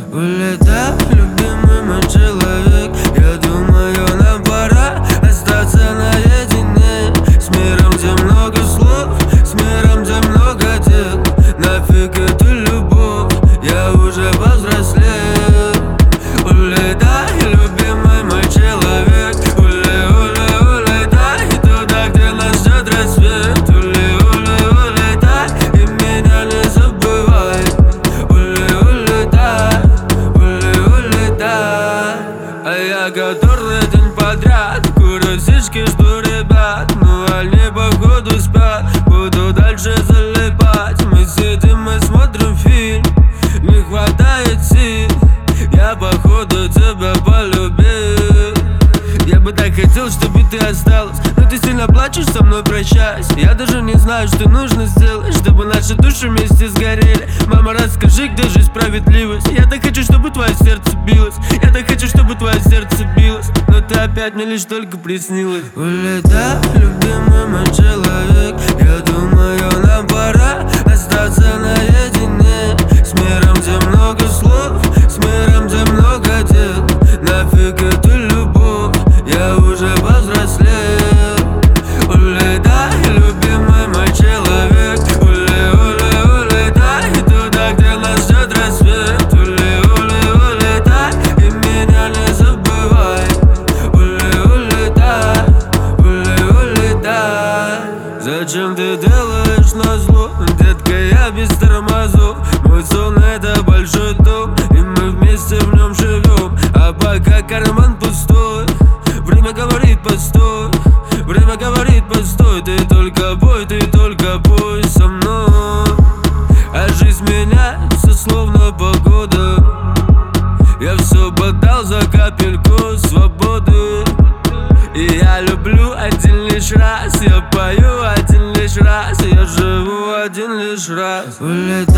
Улетай, любимый мой человек. Я думаю, нам пора остаться наедине. С миром, где много слов, с миром, где много дел. Нафиг эту любовь, я уже повзрослел. Улетай, любимый мой человек. Улетай туда, где нас ждет рассвет. Улетай и меня не забывай. А я который день подряд курю сишки, жду ребят. Ну они походу спят, буду дальше залипать. Мы сидим и смотрим фильм, не хватает сил. Я походу тебя полюбил. Я бы так хотел, чтобы ты осталась, но ты сильно плачешь, со мной прощаясь. Я даже не знаю, что нужно сделать, чтобы наши души вместе сгорели. Мама, расскажи, где же справедливость? Я так хочу, чтобы твое сердце билось. Я так хочу, чтобы твое сердце билось. Но ты опять мне лишь только приснилась. Улетай, любимый мой человек. Я думаю, нам пора остаться наедине. С миром, где много слов, с миром, где много дел. Нафиг эту любовь, я уже повзрослел. Улетай, любимый мой человек. Улетай туда, где нас ждет рассвет. Улетай и меня не забывай. Улетай. Зачем ты делаешь назло, детка, я без тормозов. Мой сон это большой дом, и мы вместе в нем живем. А пока карман пустой, время говорит постой. Время говорит постой, ты только пой со мной. А жизнь меняется словно погода. Я все подал за капельку свободы. И я люблю один лишь раз, я пою один лишь раз, я живу один лишь раз. Улетай.